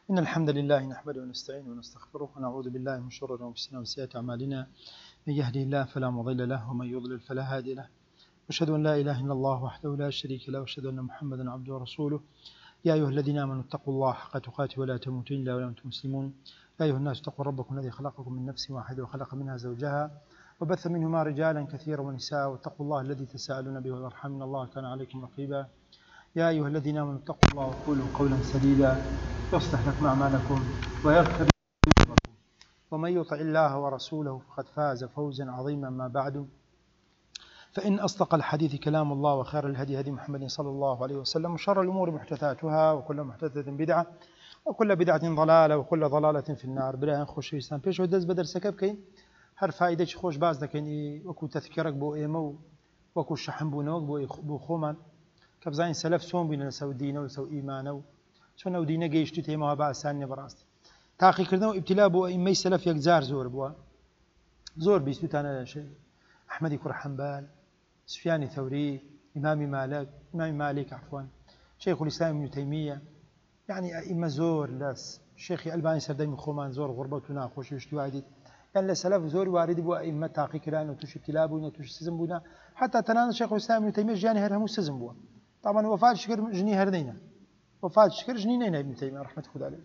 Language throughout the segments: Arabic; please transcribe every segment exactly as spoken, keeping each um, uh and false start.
إن الحمد لله نحمده ونستعينه ونستغفره ونعوذ بالله من شرور أنفسنا وسيئات أعمالنا من يهده الله فلا مضل له ومن يضلل فلا هادي له وأشهد أن لا إله إلا الله وحده لا شريك له وأشهد أن محمدا عبده ورسوله يا أيها الذين آمنوا اتقوا الله حق تقاته ولا تموتن إلا وأنتم مسلمون يا أيها الناس اتقوا ربكم الذي خلقكم من نفس واحدة وخلق منها زوجها وبث منهما رجالا كثيرا ونساء واتقوا الله الذي تساءلون به والأرحام إن الله كان عليكم رقيبا يا أيها الذين آمنوا اتقوا الله وقولوا قولا سديدا يصلح لكم أعمالكم ويغفر لكم ذنوبكم ومن يطع الله ورسوله فقد فاز فوزا عظيما. ما بعد، فإن أصدق الحديث كلام الله وخير الهدي هدي محمد صلى الله عليه وسلم وشر الأمور محدثاتها وكل محدثة بدعة وكل بدعة ضلالة وكل ضلالة في النار. بلا خوش ويستان بيش ودز بدر سكب كين هر فائدة خوش باز دكين وكو تذكرك بو إيمو وكو الشحن بو نوك بو خومان كبزاين سلف سوم بين لسو دينه ولسو إيمانه چون او دینه گەیشتی تێمەوە بە ئاسانی بەڕاستی تاقیکردنەوە ئیبتیلا بۆ ئەئیمەی سەلەف یەکجار زۆر بووە، زۆر بیستوتانە ئەحمەدی کوڕ حەمبال، سفیانی ثەوری، ئیمامی مالک ئیمامی مالک عفوان، شەیخ الئیسلام ابن تەیمیە، یعنی ئەئیمە زۆر لەس شێخی ئەلبانی سەردەمی خۆمان زۆر غوربەت و ناخۆشی وشتی وای دیت، یان لە سەلەف زۆر واردی بووە ئەئیمە تاقیکران و تووشی ئیبتیلا بوون و تووشی سزم بوون، حتا تەنانەت شێخ الئیسلام ابن تەیمیە ژیانی هەر هەموو سزم بووە. طبعا وفاتش کرد ژنی هەر نەینە وفات شكر جنينين ابن تيمية رحمة الله عليه.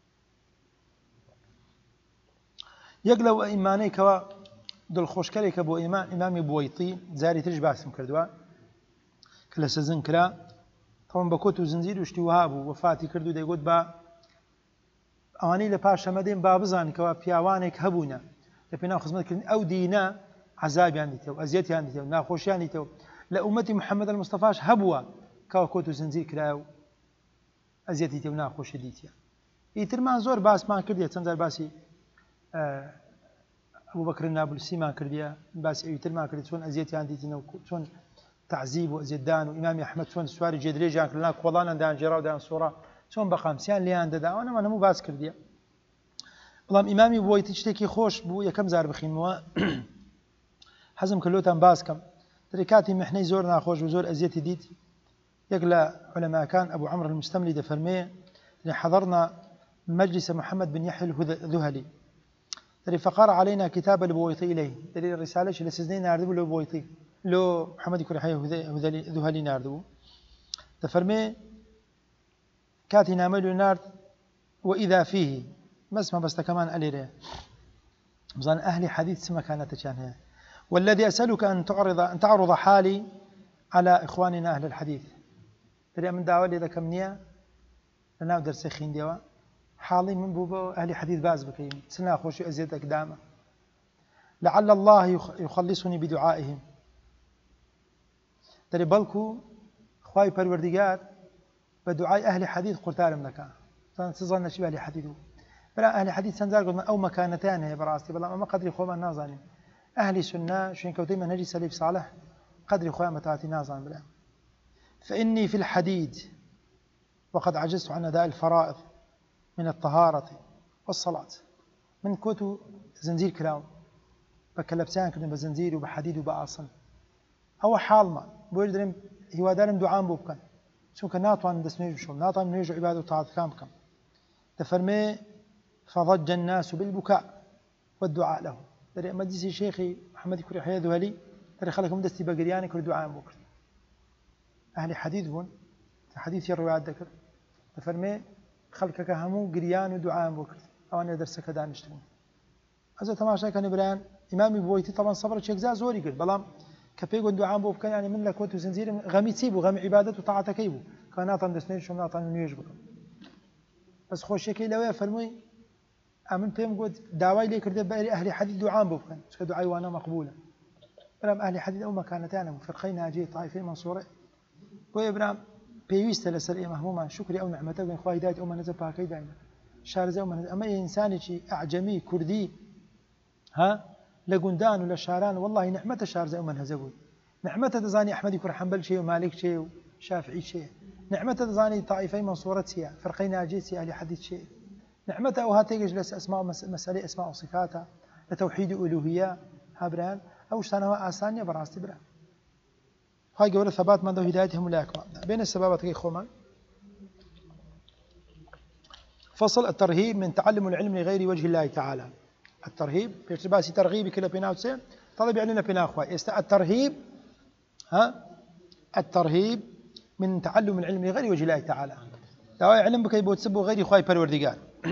يقلو إيماني كوا دل خوشكلي كبو إيمان إمامي بويطي زاري ترج باسم كردوا كلا سزن كلا طبعا بكوت وزنزير وشتي وهابو وفاتي كردو دي قد با أواني لباشا مدين بابزان كوا بياوانيك هبونا لبنا خزمت كردن أو دينا عذاب يعني تو أزيت يعني تو ناخوش يعني تو لأمتي محمد المصطفى هبوا كوا كوت وزنزير كلاو ئەزیەتی تێ و ناخۆشی دیتە. ئیترمان زۆر باسمان کردیە چەند جار باسی ئەبوبەکر نابلسیمان کردیە، باسی ئەویترمان کردی چۆن ئەزیەتیان دیتینە و چۆن تعزیب و ئەزیەتدان و ئیمامی ئەحمەد چۆن سواری جێدرێژیان کردنا کۆڵانیان داگێڕا و دایان سۆڕا چۆن بە قامچیان لێیان دەدا ئەوانەمان هەموو باس کردیە. بەڵام ئیمامی بوویتی شتێکی خۆش بوو یەکەم جار بخینەوە حەزم کردلۆتان باس کەم دەرێ کاتی میحنەی زۆر ناخۆش و زۆر ئەزیەتی دیت. يقلى علماء كان أبو عمرو المستملي دفرميه حضرنا مجلس محمد بن يحيى الذهلي فقرأ علينا كتاب البويطي إليه دليل الرسالة اللي سزنين ناردبو لو بويطي لو محمد يكون يحيى الذهلي ناردبو دفرميه كاتي نامل نارد وإذا فيه ما اسمه بس كمان أليري بظن أهل حديث سما كانت كانها والذي أسألك أن تعرض أن تعرض حالي على إخواننا أهل الحديث ترى من دعوة لذا كم نية لنا درس خين دوا حالي من بوبا أهل حديث باز بكين سنا خوش أزيد أقدامه لعل الله يخلصني بدعائهم ترى بالكو خواي پروردگار بدعاء أهل حديث قرتار منك تظن شيء أهل حديث بلا أهل حديث سنزار قلنا أو مكانتان هي براستي بلا ما قدر خوما نازاني أهل سنة شين كوتي منهج سلف صالح قدر خوما متاتي نازان بلا فإني في الحديد وقد عجزت عن أداء الفرائض من الطهارة والصلاة من كوتو زنزير كلاو بكلبسان كدن بزنزير وبحديد وبآصن هو حال ما بوجدرم هو دارم دعام بوبكن شو كناطوان دسميج شو ناطوان نيجو عبادة وطاعة كامكم تفرمي فضج الناس بالبكاء والدعاء له دري مجلس شيخي محمد كوري حياة ذهلي دري خلكم دستي بقرياني كل دعاء بوكر أهل حديث هون حديث يروي عن ذكر تفرمي خلقك همو قريان ودعاء بوكر أو أنا درسك دانشتون هذا تماشى كان بران إمامي بويتي طبعا صبر شيء جزاء زوري قال بلام كبيقون دعاء بوكر يعني من لك وتو زنزير غمي تسيبو غمي عبادة وطاعة كيبو كان أطن دسنيش شو ناطن نيجي بكم بس خوش شيء لو يفرمي أمن بيم قد دعوة لي كرد بأهل أهل حديث دعاء بوكر شو دعاء وانا مقبولة بلام أهل حديث أو مكانتان مفرقين ناجي طائفين منصورين وإبراهيم بيوست لسر مهموما شكري أو نعمته بين خواهي دايت أو منزل باكي دايما شارزة أو منزل أما إنساني شي أعجمي كردي ها لقندان ولا شاران والله نعمته شارزة أو منهزبوي نعمته تزاني أحمد يكون حنبل شيء ومالك شيء وشافعي شيء نعمته تزاني طائفين منصورة سيا فرقين ناجي سيا أهل حديث شيء نعمته وهاتي يجلس أسماء مسألة أسماء وصفاتها لتوحيد ألوهية هابران أو شتانه آسانية براستي برا هاي قولة ثبات من ذو هدايتهم لا يكون بين السبابات كي خوما فصل الترهيب من تعلم العلم لغير وجه الله تعالى. الترهيب بيرتباسي ترغيبي كلا بيناو تسين طلب يعني بينا أخوة يست الترهيب ها الترهيب من تعلم العلم لغير وجه الله تعالى. لو علم بك يبو تسبو غير خواي پروردگار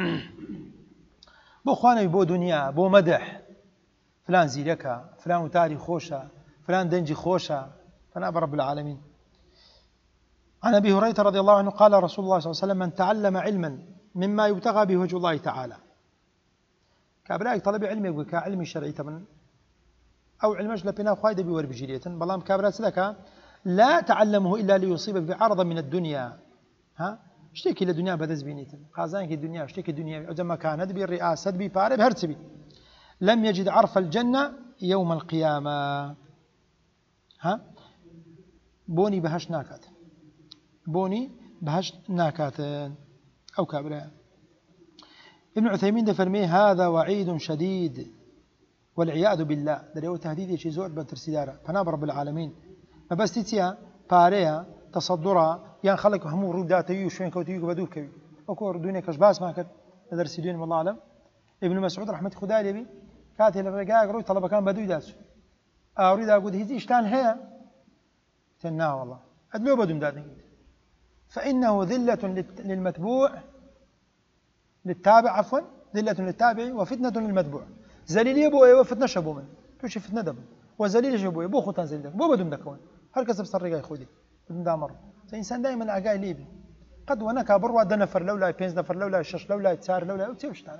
بو خوانا يبو دنيا بو مدح فلان زيركا فلان وتاري خوشا فلان دنجي خوشا فنأبى رب العالمين. عن أبي هريرة رضي الله عنه قال رسول الله صلى الله عليه وسلم من تعلم علما مما يبتغى به وجه الله تعالى كابراك طلب علم يقول كعلم الشرعي تمن أو علمش لبنا خوايد بيور بجرية بلام كابرات سلكا لا تعلمه إلا ليصيب بعرض من الدنيا ها اشتكي للدنيا بدز بينيتن قازانك الدنيا اشتكي الدنيا أجمع كانت بالرئاسة ببارب هرتبي لم يجد عرف الجنة يوم القيامة ها بوني بهش ناكات بوني بهش ناكات أو كابرا. ابن عثيمين ده فرمي هذا وعيد شديد والعياذ بالله ده هو تهديد شيء زود بترسيدارة فناب رب العالمين ما بس تيتيا باريا تصدرها يعني خلق همو رودات يوشين كوتيو بدو كوي أكور دنيا كشباس ما كد درس دين والله أعلم. ابن مسعود رحمة خدا لي كاتي للرجال قالوا طلب كان بدو يدرس أريد أقول هذي إشتان هي تنا والله أدلو بدو مدادين فإنه ذلة للمتبوع للتابع عفوا ذلة للتابع وفتنة للمتبوع زليل يبو ايوه فتنة شبو من توشي فتنة دم وزليل شبو يبو خوتان زليل بو بدو مدكون هر كسب سرقاي خودي بدون دامر الانسان دائما عقاي ليبي قد وانا كابر وا نفر لولا بينز نفر لولا شش لولا تسار لولا وتيوش تاع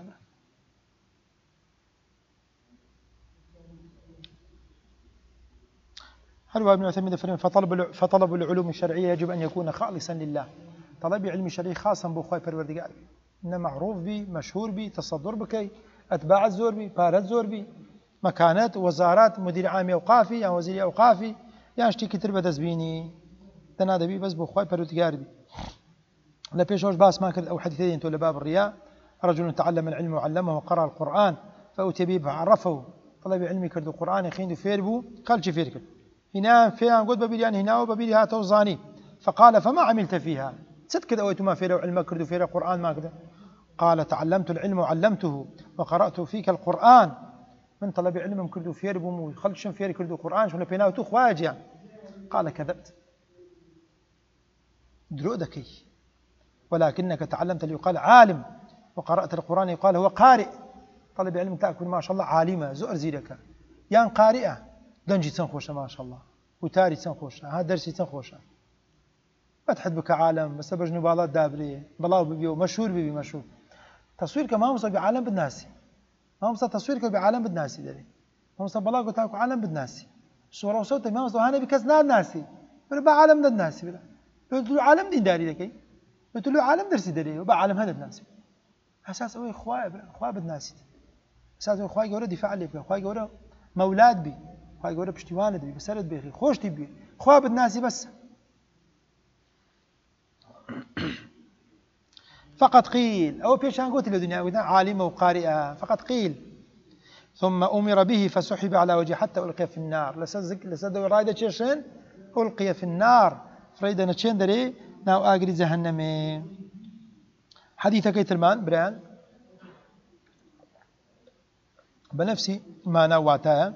هل ابن عثيمين فرمى فطلب فطلب العلوم الشرعيه يجب ان يكون خالصا لله. طلب علم الشرعي خاصا بخواي پروردگار إنه معروف بي مشهور بي تصدر بكي أتباع الزور بي بارت زور بي مكانات وزارات مدير عام أوقافي يعني وزير أوقافي يعني اشتي كتير بدزبيني تنادى بي بس بخواي پروردگار بي. لا بيشوش باس ما كرد أو حديثين تولى باب الرياء رجل تعلم العلم وعلمه وقرأ القرآن فأتي به فعرفه طلب علمي كرد القرآن يخين فيربو قال شي فيركل هنا فيها قد ببيل يعني هنا وببيل هاته وزاني فقال فما عملت فيها ست كذا أويت ما فيها علم كرد فيها القرآن ما كذا قال تعلمت العلم وعلمته وقرأت فيك القرآن من طلب علم كرد فيربو خلشن فير كرد القرآن شو لبيناه تو خواجع قال كذبت درودكي ولكنك تعلمت ليقال عالم وقرأت القرآن يقال هو قارئ. طلب علم تأكل ما شاء الله عالمة زؤر زيرك يعني قارئة دنجي تنخوش ما شاء الله وتاري تنخوش هذا درسي تنخوش فتحت بك عالم بس بجنو بالات دابري بلاو ببيو مشهور ببي مشهور تصويرك ما وصل بعالم بالناسي ما وصل تصويرك بعالم بالناسي داري ما وصل بلاو تاكو عالم بالناسي صورة وصوتك ما وصل هاني بكسنا الناسي بل بعالم الناسي بلا بل عالم دين داري لكي قلت له عالم درسي داري وبا عالم هذا الناس اساس هو اخويا اخويا بالناس اساس هو اخويا جوره دفاع عليه اخويا جوره مولاد بي اخويا جوره بشتوانه بي بسرد بي خوش تبي اخويا بالناس بس فقط قيل او بيشان قلت له دنيا عالمه وقارئه فقط قيل ثم امر به فسحب على وجهه حتى القي في النار لسد لسد رايده تشين القي في النار فريده نتشين دري ناو آقري جهنمي. حديث كيت المان بريان بنفسي ما نواتها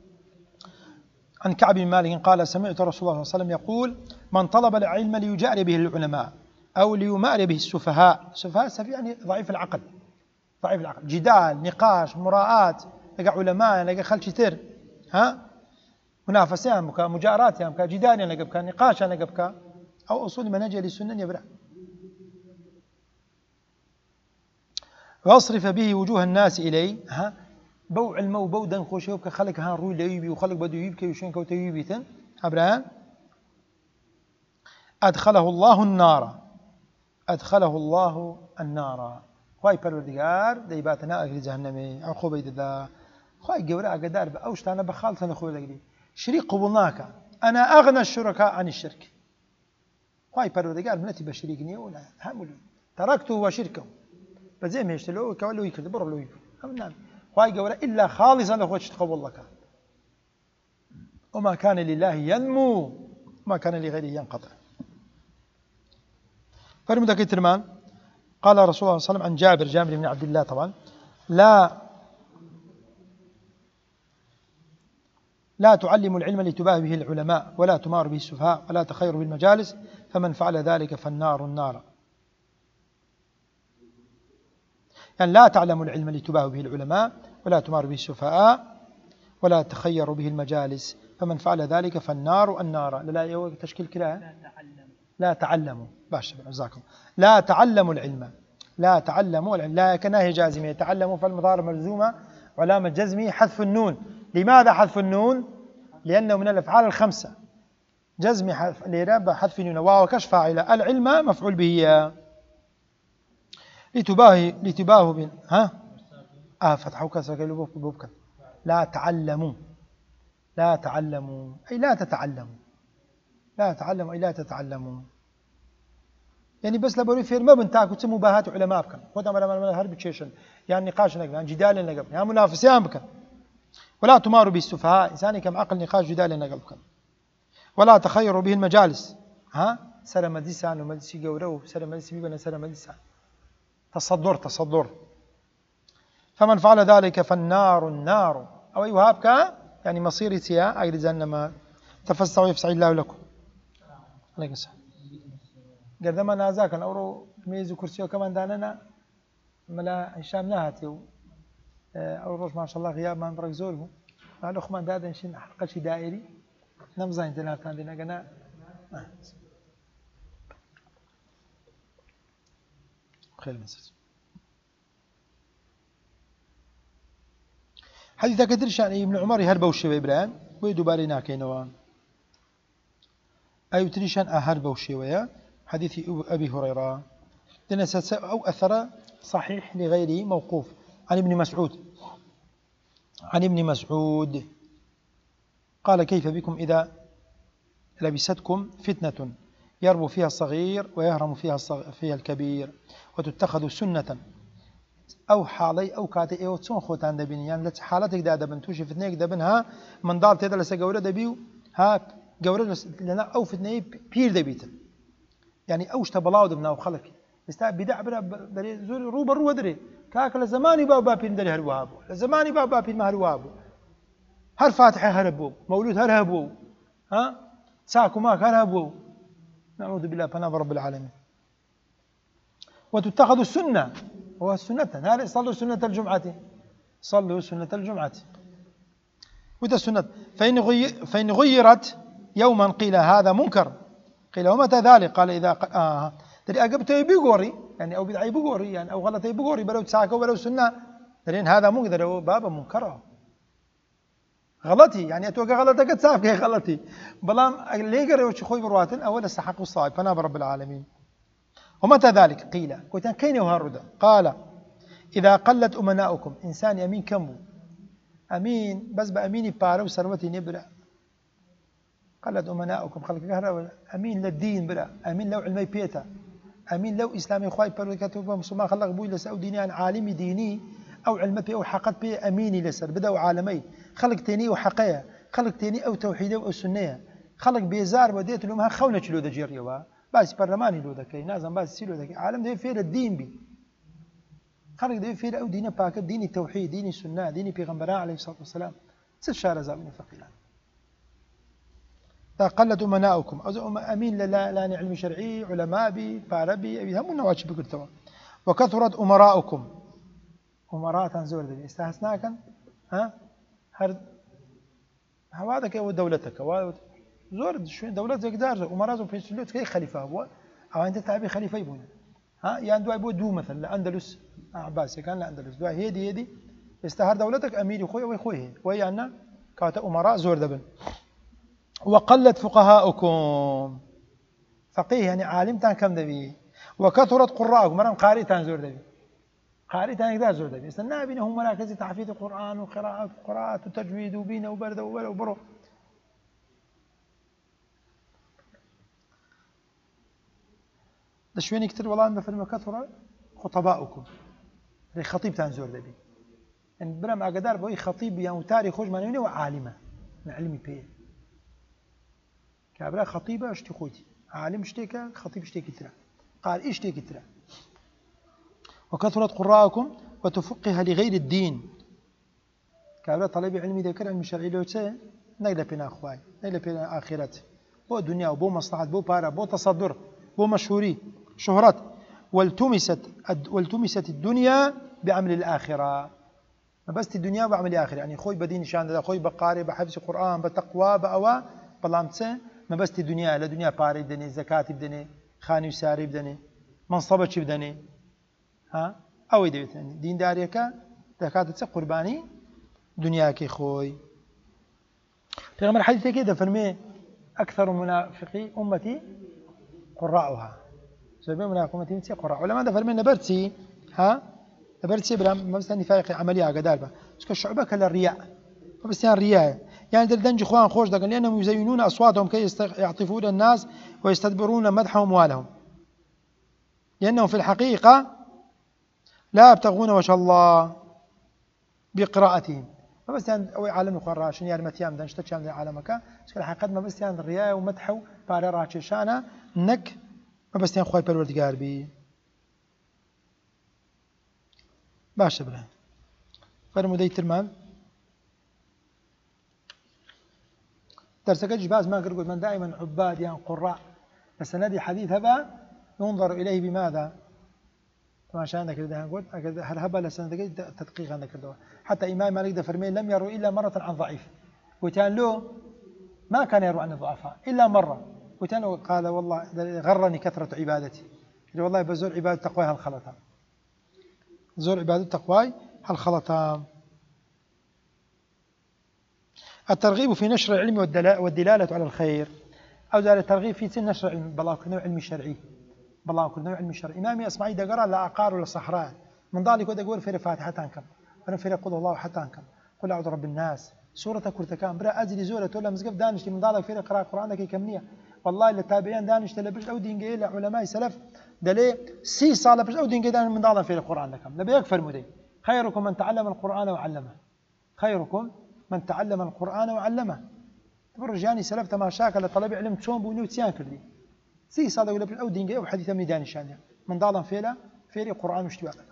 عن كعب بن مالك قال سمعت رسول الله صلى الله عليه وسلم يقول من طلب العلم ليجار به العلماء أو ليمار به السفهاء. السفهاء سفيه يعني ضعيف العقل ضعيف العقل جدال نقاش مراءات لقى علماء لقى خلش تر ها منافسة مجارات يعني جدال يعني لقى نقاش يعني لقى أو أصول منهج للسنة يبرع واصرف به وجوه الناس إليه ها بوع المو بودا خوشيو كخلق ها روي ليبي وخلق بدو يبكي وشين كو تيبيتن أبران أدخله الله النار أدخله الله النار خواي پروردگار ديباتنا أهل جهنم عقوبة ذا خواي جورا قدار بأوشت أنا بخالص أنا خوي لقدي شريك قبلناك أنا أغنى الشركاء عن الشرك خواي پروردگار منتي بشريكني ولا همول تركته وشركه بزي ما يشتلو كولو يكذب برو لو هم نعم خواي جورا إلا خالصا لخوش تقبل لك وما كان لله ينمو وما كان لغيره ينقطع. فرمودك ترمان قال رسول الله صلى الله عليه وسلم عن جابر جابر بن عبد الله طبعا لا لا تعلموا العلم لتباهوا به العلماء ولا تماروا به السفهاء ولا تخيروا به المجالس فمن فعل ذلك فالنار النار. يعني لا تعلموا العلم لتباهوا به العلماء ولا تماروا به السفهاء ولا تخيروا به المجالس فمن فعل ذلك فالنار النار. لا تشكيل كلا لا تعلموا باش جزاكم لا تعلموا العلم لا تعلموا العلم لا كناهي جازمية تعلموا فالمضارع ملزومة وعلامة جزمه حذف النون. لماذا حذف النون؟ لأنه من الأفعال الخمسة جزم حذف الإعراب حذف النون واو كش فاعلة العلم مفعول به لتباهي لتباهوا بين ها آه فتحوا كسر كيلو بوبك لا تعلموا لا تعلموا أي لا تتعلموا لا تعلموا أي لا تتعلموا يعني بس لبوري فير ما بنتاكو تسموا مباهات علماء بكن خذ أمر أمر هرب تشيشن يعني نقاش نقبل يعني جدال نقبل يعني منافسين بكن ولا تماروا بالسفهاء إنساني كم عقل نقاش جدال نقبل بكن ولا تخيروا به المجالس ها سر مدرسة ومدرسة جورو سر مدرسة بيبنا سر مدرسة تصدر تصدر فمن فعل ذلك فالنار النار أو يوهابك يعني مصير سيا أجل زنما تفسروا يفسع الله لكم عليكم السلام قدما نازاك الأورو ميز كرسي وكمان داننا ملا هشام نهاتي أو روش ما شاء الله غياب ما نبرك زوربو قالوا خمان دادا نشين حلقة شي دائري نمزين تنات عندنا قنا خير مسج حديث كثير شان ابن عمر هربوا الشيء إبراهيم ويدوباري ناكينوان أي تريشان أهربوا الشيء حديث أبي هريرة لنسأل أو أثر صحيح لغيره موقوف عن ابن مسعود عن ابن مسعود قال كيف بكم إذا لبستكم فتنة يربو فيها الصغير ويهرم فيها فيها الكبير وتتخذ سنة أو حالي أو كاتي أو تسون خوتان دبين يعني لت حالتك دا دبن توشي فتنيك دبنها من دار تيدا لسا قورة دبيو ها قورة لنا أو فتنية بير دبيتن يعني أوش تبلاو دبنا وخلق بس بدع برا دري زور روبا رو دري كاك لزماني بابا بين دري هروابو لزماني بابا بين ما هروابو هر فاتحة هربو مولود هربو ها ساكو ماك هربو نعوذ بالله فنام رب العالمين وتتخذ السنة هو السنة هذا صلوا سنة الجمعة صلوا سنة الجمعة وده السنة فإن, غي فإن غيرت يوما قيل هذا منكر قيل ومتى ذلك قال إذا آه تري أجبته بيقوري يعني أو بدعي بيقوري يعني أو غلطه بيقوري بلو تساكو بلو سنة ترين هذا منكر هو بابا منكره غلطي يعني أتوقع غلطك تسافك غلطي بلام ليه قرأوا شخوي برواتن أول استحق الصائب فناب رب العالمين ومتى ذلك قيل قلت كين يهرد قال إذا قلت أمناؤكم إنسان أمين كمو أمين بس بأميني بارو سروتي نبرأ قلت أمناؤكم خلق كهرباء أمين للدين برأ أمين لو علمي بيتا أمين لو إسلامي خواي بركاته مسلمان خلق بوي لسأو ديني عن عالمي ديني أو علمي بي أو حقت بي أميني لسر بدأوا عالمي خلق تيني وحقية خلق تيني أو توحيدة أو سنية خلق بيزار وديت لهم ها خونة لو دا جيريوا باس برلماني لو دا كي نازم باس سيلو دا كي عالم ده فير الدين بي خلق ده فير أو ديني باكت ديني التوحيد ديني السنة ديني بيغمبراء عليه الصلاة والسلام ست شهر زامن فقيران قلت أمناؤكم أمين لا لا علم شرعي علماء بي فاربي أبي هم النواتش بكل تمام وكثرت أمراؤكم أمراء تنزور ذي استحسناكا ها هر هوادك أو دولتك زور شو دولتك دارجة أمراء في سلوت كي خليفة هو أو أنت تعبي خليفة يبون ها يعني دواء يبود دو مثلا الأندلس عباسي كان الأندلس دواء هيدي هيدي استهر دولتك أمير خوي ويخويه وهي أن كانت أمراء زور ذبن وقلت فقهاؤكم فقيه يعني عالم تان كم دبي وكثرت قراءكم مرام قارئ تان زور دبي قارئ تان يقدر زور دبي استنى بينهم مراكز تحفيظ القرآن وقراءة وقراءة وتجويد وبينه وبرد وبرد وبرو ده شوين كتير والله ما فيلم كثرة خطباؤكم ري خطيب تان زور دبي يعني بلا ما قدر بوي خطيب يعني تاريخ خوش منوني وعالمة من علمي بيه كابرا خطيبة اشتي خوتي عالم اشتيكا خطيب اشتيكي ترى قال ايش اشتيكي ترى وكثرت قراءكم وتفقه لغير الدين كابلا طلب علمي ذكر علم الشرعي لو تسي نقل بنا أخواي نقل بنا آخرته بو دنيا وبو مصلحة بو بارا بو تصدر بو مشهوري شهرات والتمست والتمست الدنيا بعمل الآخرة ما بس الدنيا بعمل الآخرة يعني خوي بدين شان خوي بقاري بحفظ القرآن بتقوى بأوا بلامتسه ما بس الدنيا لا دنيا باري بدني زكاة بدني خاني وساري بدني منصبة شي بدني ها أو يدوي دين داريك دكاتة قرباني دنياك خوي في غمر حديث كده فرمي أكثر منافقي أمتي قراءها سبب منافق أمتي متي قراء ولا ماذا فرمي نبرتي ها نبرتي بلا ما بس نفاق عملية قدالبة بس كالشعوبة كلا الرياء بس يعني الرياء يعني دلدنج إخوان خوش دقن لأنهم يزينون أصواتهم كي يعطفون الناس ويستدبرون مدحهم والهم لأنهم في الحقيقة لا يبتغون وجه الله بقراءتهم ما بس يعني أو عالم إخوان راشين يعني متيام دنش تشام عالمك بس الحقيقة ما بس يعني الرياء ومدحوا بارا راشيشانا نك ما بس يعني خوي بالوردقار بي باشا بلا فرمو دي ترمان درسك جباز ما قلت من دائما عباد يعني قراء السندي حديث هبا ينظر إليه بماذا ما شاء عندك كده نقول هل هبا لسندي تدقيق عندك كده حتى إمام مالك ده فرمين لم يروا إلا مرة عن ضعيف وكان له ما كان يروى عن الضعفاء إلا مرة وكان قال والله غرني كثرة عبادتي والله بزور عبادة تقوى هالخلطة زور عبادة تقوى هالخلطة الترغيب في نشر العلم والدلالة على الخير أو ذلك الترغيب في نشر العلم بالله كل نوع علمي شرعي بالله كل نوع علمي شرعي إمامي أسمعي دقرا لا أقار ولا صحراء من ذلك يقول في الفاتحة تنكم أنا في قل الله حتى أنكم قل أعوذ رب الناس سورة كرتكان برا أزلي زورة ولا مزقف دانش من ذلك في قراءة القرآن كي كمية والله اللي تابعين دانش تلبش أو دين إلى علماء سلف دلي سي صار بس أو دين دان من ذلك في القرآن لكم نبي يكفر مدي خيركم من تعلم القرآن وعلمه خيركم من تعلم القرآن وعلمه تبرجاني سلف تماشاك لطلب علم تشون بونيو تيان كردي سي صار ولا أو دين أو حديث من دانش يعني من ذلك فيلا في القرآن مش توعد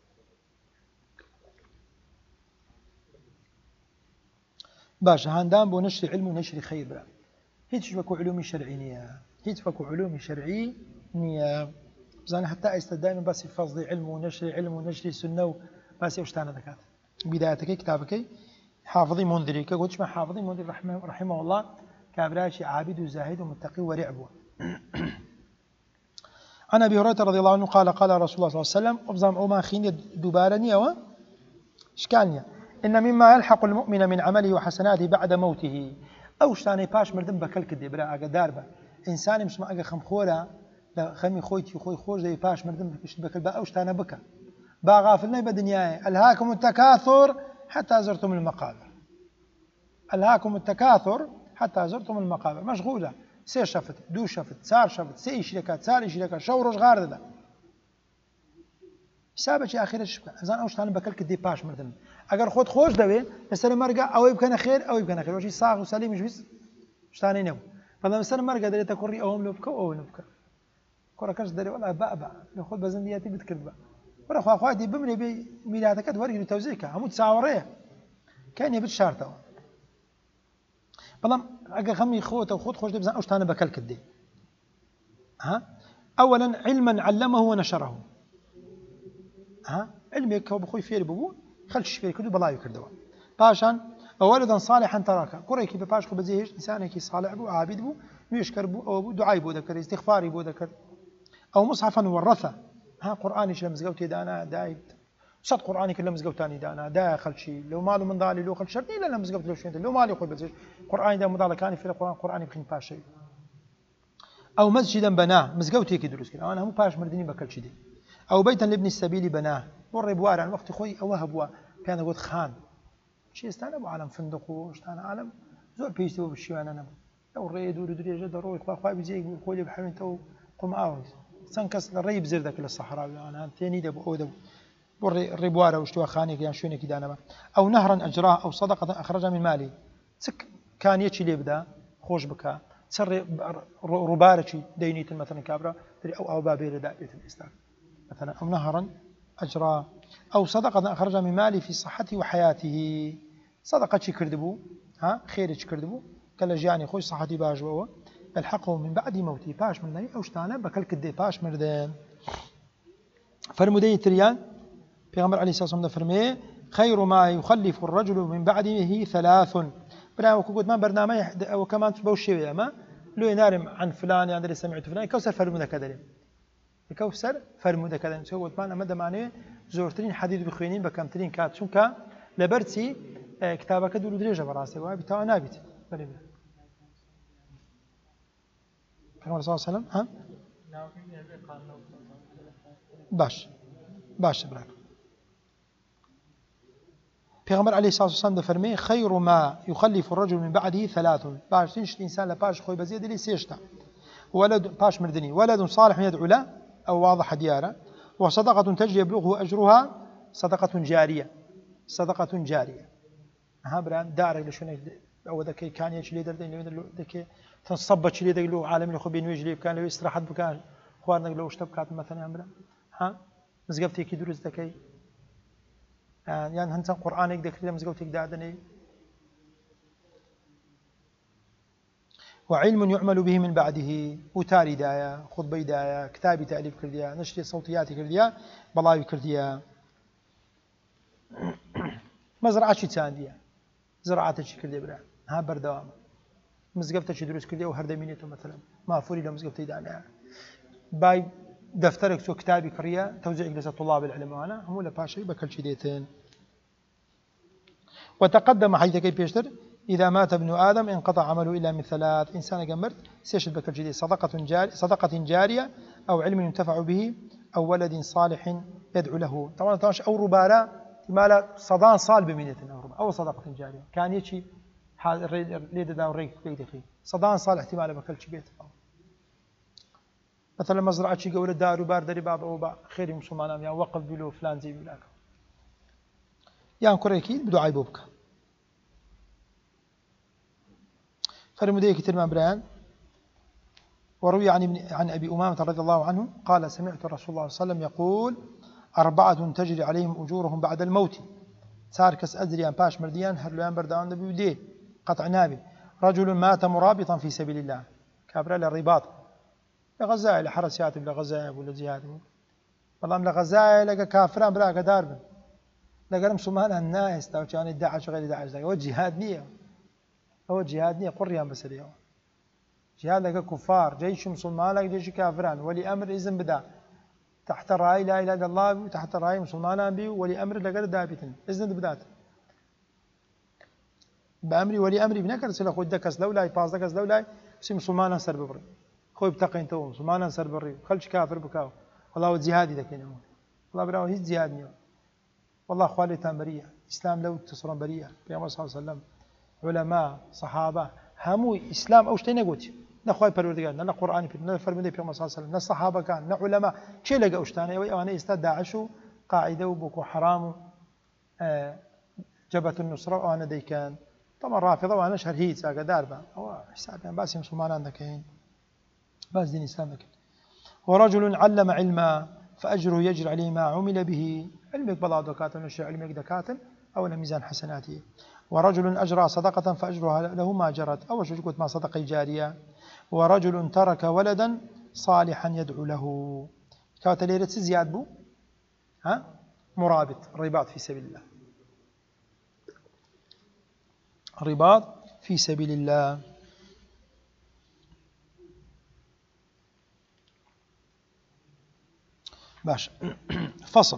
باش هاندام بو نشر علم ونشر خير بلا هيك فكو علوم شرعية هيك فكو علوم شرعي نية زين حتى استدائما بس فضل علم ونشر علم ونشر سنة بس يشتانا ذكات بدايتك كتابك حافظي منذري كقولش ما حافظي منذري رحمه, رحمه الله كابراشي عابد وزاهد ومتقي ورعب عن أبي هريرة رضي الله عنه قال قال رسول الله صلى الله عليه وسلم أبزم أوما خين دبارني و إشكالني إن مما يلحق المؤمن من عمله وحسناته بعد موته أو شتاني باش مردم بكل كدي بلا أجا داربة إنسان مش ما أجا خمخورة لا خمي خويتي خوي خوش زي باش مردم بكل بقى أو شتانا بكا باغافلنا بدنياي ألهاكم التكاثر حتى زرتم المقابر ألهاكم التكاثر حتى زرتم المقابر مشغولة سير شفت دو شفت سار شفت سي شركات سار شركات شورش غار ده حسابك يا أخير الشبكة زان أوش تاني بكل كدي باش مردم أجر خود خوش دوي السنة مرجع أو يبكنا خير أو يبكنا خير وشي صاغ وسليم مش بس مش تاني نو فلما السنة مرجع دري تكوري أوهم لبكا أو لبكا كورا كاش دري ولا بقى بقى ناخذ بزندياتي بتكذب بقى ولا خو أخواتي بمني بميلادك توري توزيكها هموت ساوريه كان يبت شارته فلما أجر خمي خوته وخود خوش دبزان أوش تاني بكل كدي ها أولا علما علمه ونشره ها علمي كو بخوي فير ببو خلش فير كدو بلاي كردوا باشان ولدا صالحا تراك كوريكي بباش خو بزيهش انسان كي صالح بو عابد بو يشكر بو او دعاء بو ذكر استغفاري بو ذكر او مصحفا ورثه ها قراني شلم زغوتي دانا دايب صد قراني كلم زغوتاني دانا دا خلشي لو ماله من ضالي لو خلش لا لا مزغوت لو شنت لو مالي خو بزيهش قراني دا مضال كان في القران قراني بخين باشي او مسجدا بناه مزغوتي كي دروس كده انا مو باش مردني بكل شي دي أو بيتا لابن السبيل بناه ور بوار عن وقت خوي أوه بوا كان يقول خان شيء استانا أبو عالم فندق واستانا عالم زور بيستوي بالشيء أنا نبو لو الريد ودري جد روي خوا خوا بيجي يقول خوي بحمل تو قم آوز سنكس الريب زر ذاك للصحراء أنا ثاني دب أو دب ور ربواره واشتوا خاني يعني شوني كده أنا أو نهرا أجراه أو صدقة أخرجها من مالي سك كان يتشي لي بدا خوش بكا سر ربارتي دينيت مثلا كابرا أو أو بابير دائرة الإسلام مثلا أو نهرا أجرا أو صدقة أخرج من ماله في صحته وحياته صدقة شي كردبو ها خير شي كردبو كلا جاني خوش صحتي باش بوا الحقه من بعد موتي باش من أو شتانا بكل كدي باش مردان فرمودي تريان پیغمبر عليه الصلاة والسلام فرمي خير ما يخلف الرجل من بعده ثلاث بنا وكقول ما برنامج وكمان بوشي ما لو ينارم عن فلان يعني سمعت فلان كوثر فرموده كذا كوثر فرموده كذا سوت معنا مدى معناه زورترين حديث بخوينين بكمترين كات شونكا لبرتي كتابك دول دريجه براسي وبتاع نابت بلي پیغمبر صلى الله عليه وسلم ها باش باش براك پیغمبر عليه الصلاة والسلام فرمي خير ما يخلف الرجل من بعده ثلاث باش تنشت الإنسان لباش خوي بزيد لي سيشتا ولد باش مردني ولد صالح يدعو له أو واضح ديارة وصدقة تجري يبلغه أجرها صدقة جارية صدقة جارية ها بران دارك لشون أو ذكي كان يجلي دردين ذكي تنصب شلي ذكي له عالم يخو بينو يجلي كان له استراحة بكان خوارنا له اشتبكات مثلا بران ها مزقفتي كي دروس ذكي يعني هنسان قرآن يقدر كذا مزقوتك دادني وعلم يعمل به من بعده وتاري دايا خطبة دايا كتابي تأليف كرديا نشر صوتياتي كرديا بلاوي كرديا مزرعة شي تانديا زراعة شي كرديا برا ها بردوام مزقفتك شي دروس كرديا وهردمينيته مثلا ما فوري لو مزقفتي دانا باي دفترك تو كتابي كريا توزيع جلسة طلاب العلم وانا هم ولا باشي بكل شي ديتين وتقدم حيث كي بيشتر إذا مات ابن آدم انقطع عمله إلا من ثلاث إنسان جمرت سيشد بكل شي صدقة جارية صدقة جارية أو علم ينتفع به أو ولد صالح يدعو له طبعا طبعا أو ربارة مالا صدان صال بمينة أو أو صدقة جارية كان يشي حال ليد دا وريك بيدخي صدان صال احتمال بكل شي بيت مثلا مزرعة شي قول الدار وبار دري باب أو با خير مسلمان يا وقف بلو فلان زي بلاك يعني كوريكي بدعاء بوبك فرمودي كتير من بران وروي عن ابن عن أبي أمامة رضي الله عنه قال سمعت الرسول صلى الله عليه وسلم يقول أربعة تجري عليهم أجورهم بعد الموت ساركس أدريان باش مرديان هرلوان بردان نبي وديه قطع نابي رجل مات مرابطا في سبيل الله كابرا للرباط لغزايا لحرسيات ولا غزايا ولا جهاد والله من غزايا لقى كافران بلا قدار لقى مسلمان الناس تاو كان داعش غير داعش هو جهاد نيه هو جهاد نيه قريان بس اليوم جهاد لقى كفار جيش مسلمان لقى جيش كافران ولي امر اذن بدا تحت راي لا اله الا الله وتحت راي مسلمان بي ولي امر لقى دابتن اذن بدات بامري ولي امري بنكر سلا خود دكس لولا باز دكس لولا سي مسلمان سر ببري خوي بتقين تو مسلمان سر بري خلش كافر بكاو والله جهادي ذاك يوم والله براو هي جهاد نيو والله خوالي تامريه اسلام لو تصرم بريه بيغمبر صلى الله عليه وسلم علماء صحابه همو اسلام اوش تينا قوتي نا خوي پروردگار نا قران نا فرمودي بيغمبر صلى الله عليه وسلم نا صحابه كان نا علماء شي لقى اوشتانه وانا استاد داعش قاعده وبكو حرام آه جبهه النصره وانا دي كان طبعا رافضه وانا شهر هي ساقه داربه هو حساب يعني بس مسلمان عندك هين بس دين الاسلام لك ورجل علم علما فاجره يجري عليه ما عمل به علمك بلا دكات ونشر علمك دكات او ميزان حسناته ورجل اجرى صدقه فاجرها له ما جرت او شو قلت ما صدقه جاريه ورجل ترك ولدا صالحا يدعو له كاتليرت زياد بو ها مرابط رباط في سبيل الله رباط في سبيل الله باش فصل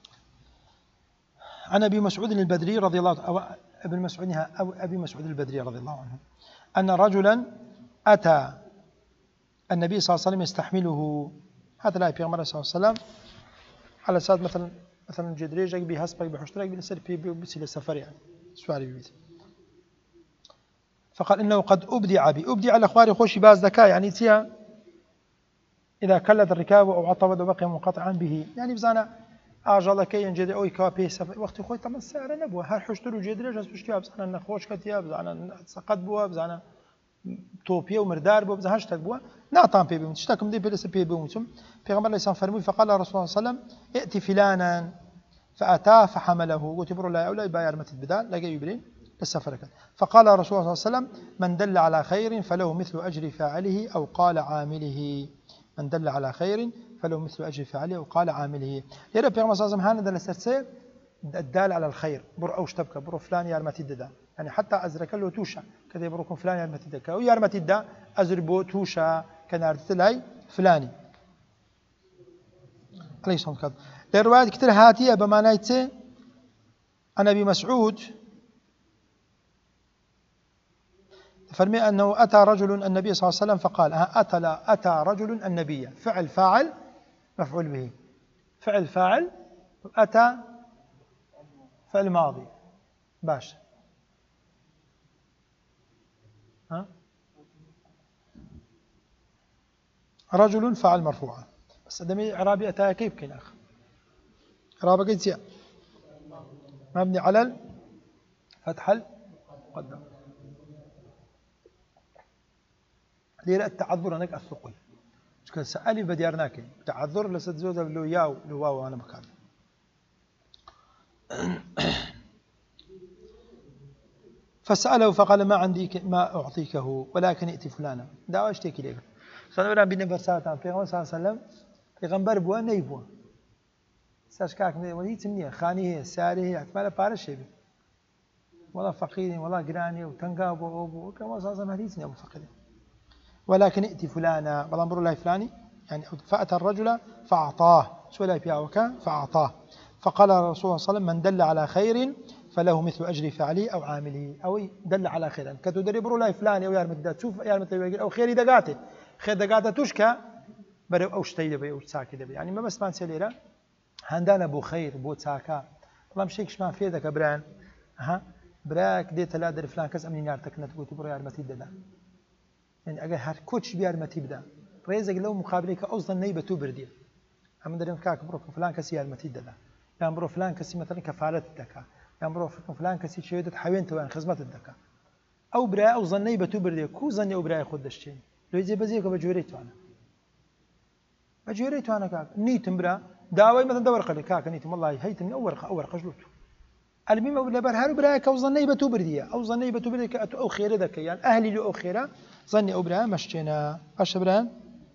عن أبي مسعود البدري رضي الله أو ابن مسعود أو أبي مسعود البدري رضي الله عنه أن رجلا أتى النبي صلى الله عليه وسلم يستحمله هذا لا يبيغمر صلى الله عليه وسلم على ساد مثلا مثلا جدريجك بهسبك بحشترك بلسر بي بسيل السفر يعني سؤالي بيت فقال إنه قد أبدع بي أبدع على أخواري خوشي باز ذكاء يعني تيا إذا كلت الركاب أو عطبت وبقي منقطعا به يعني بزانا أجل كي ينجد أو يكابي سفر وقت خوي تم السعر نبوه هر حشتر وجدريج بس بشتي بزانا نخوش كتيا بزانا سقط بوا بزانا توبيا ومردار بو بزهاش تكبوا نعطان بيبي متشتكم دي بلس بيبي ومتم في غمر الله فرمي فقال الرسول صلى الله عليه وسلم ائتي فلانا فأتاه فحمله قلت برو لا أولى باير مت البدال لا جاي يبرين للسفر فقال الرسول صلى الله عليه وسلم من دل على خير فله مثل أجر فاعله أو قال عامله من دل على خير فله مثل أجر فاعله أو قال عامله يرى في غمر الله هذا دل السرسير الدال على الخير بر أوش تبكى برو فلان يا المتددا يعني حتى أزرك له توشا كذا يبروكم فلان يا المتددا أو يا المتددا أزر بو توشا كان أردت لي فلاني عليه الصلاة والسلام للروايات كتير هاتية بمعنى عن أبي مسعود فرمي أنه أتى رجل النبي صلى الله عليه وسلم فقال أتى لا أتى رجل النبي فعل فاعل مفعول به فعل فاعل أتى فعل ماضي باش ها رجل فعل مرفوعا بس دمي عربي أتى كيف كنا أخ عربي قيد سيا مبني على الفتح المقدم ليرى التعذر هناك الثقل كان سألي بديارناك تعذر لستزود لو ياو لو واو أنا مكان فسأله فقال ما عندي ما أعطيكه ولكن ائت فلانا دعوة اشتكي لك صلى الله عليه وسلم في غمر صلى الله عليه وسلم في غنبر بوا نيبوا ساشكاك ولي تمنيه خانيه ساريه احتمال بارش شيء والله فقير والله قراني وتنقى ابو ابو كما صار ما هديتني ابو فقير ولكن ائت فلانا والله امر الله فلاني يعني فأتى الرجل فأعطاه سؤال فيها وكان فأعطاه فقال الرسول صلى الله عليه وسلم من دل على خير فله مثل أجر فعله أو عامله أو دل على خير كتدري برو لا فلاني أو يارمد تشوف يارمد أو خير دقاته خير دقاته تشكى برو أو شتي دبي أو ساكي دبي يعني ما بس ما نسيليرا هندانا بو خير بو ساكا والله مشيكش ما في ذاك بران ها براك ديت لا در فلان كز أمني نار تكنت قلت برو يارمتي ددا يعني أجر هر كوتش بيارمتي بدا رئيسك لو مقابلك أصلا نيبة تبردي هم درين كاك برو فلان كسي يارمتي ددا يعني برو فلان كسي مثلا كفالة الدكا يعني برو فلان كسي شهادة حوين توان خدمة الدكا أو برا أو ظني بتبردي كو ظني أو برا ياخد الشيء لو يجي بزيك بجوريت أنا بجوريت أنا كاك نيتم برا داوي مثلا دور قلي كاك نيتم والله هيتم من أول أول خجلوت المهم أقول لبر هارو برا كو ظني بتبردي أو ظني بتبردي كأتو أو خير ذاك يعني أهلي له أو خيره ظني أو برا مشينا أش برا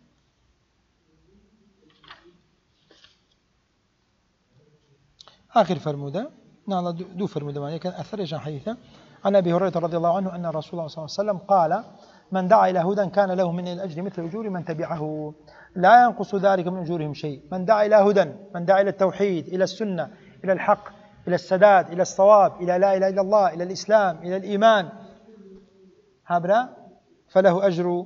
آخر فرمودة نعم دو فرمودة معي كان أثر يجان حديثا عن أبي هريرة رضي الله عنه أن رسول الله صلى الله عليه وسلم قال من دعا إلى هدى كان له من الأجر مثل أجور من تبعه لا ينقص ذلك من أجورهم شيء من دعا إلى هدى من دعا إلى التوحيد إلى السنة إلى الحق إلى السداد إلى الصواب إلى لا إله إلا الله إلى الإسلام إلى الإيمان هابرا فله أجر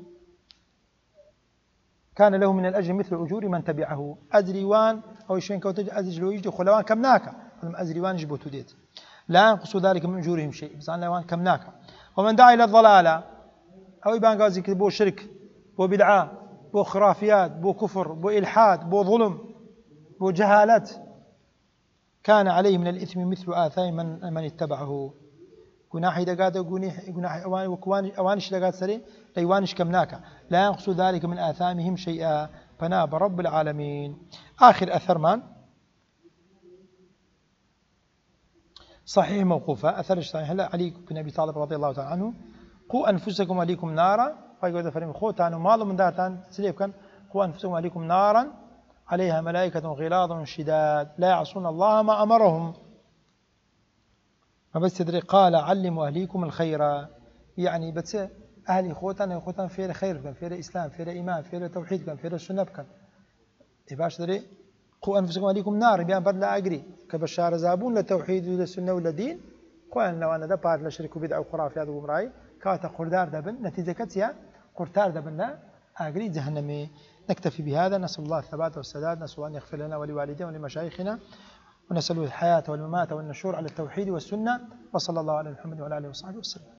كان له من الأجر مثل أجور من تبعه أجريوان أو شين كوتج أجر ويجد خلوان كمناك أجريوان يجبوتو ديت لا ينقص ذلك من أجورهم شيء بس أنا وان كمناك ومن دعا إلى الضلالة أو يبان قازي كده بو شرك بو بدعة بو خرافيات بو كفر بو إلحاد بو ظلم بو جهالات كان عليه من الإثم مثل آثام من من اتبعه جناحي دقات جناحي أوان وكوان أوانش دقات سري ليوانش كمناك لا ينقص ذلك من آثامهم شيئا فناب رب العالمين. آخر أثر من صحيح موقوفة أثر صحيح هلا علي بن أبي طالب رضي الله تعالى عنه قوا أنفسكم عليكم نارا فيقول فريم خوتان وماضوا من دارتان سليف كان قوا أنفسكم عليكم نارا عليها ملائكة غلاظ شداد لا يعصون الله ما أمرهم ما بس تدري قال علموا أهليكم الخير يعني بس أهلي خوتان خوتان فير خير كان فير إسلام فير إيمان فير توحيد كان فير السنة كان إباش تدري قوا أنفسكم عليكم نار بيان بدلا أجري كبشار زابون للتوحيد وللسنة وللدين قوان لو أنا ده بار لشرك بدعة وخرافات هذا ومراي كاتا قردار دبن نتيجة كتيا قردار دبن لا أجري جهنمي. نكتفي بهذا نسأل الله الثبات والسداد نسأل أن يغفر لنا ولوالدينا ولمشايخنا ونسأل الحياة والممات والنشور على التوحيد والسنة وصلى الله على محمد وعلى آله وصحبه وسلم.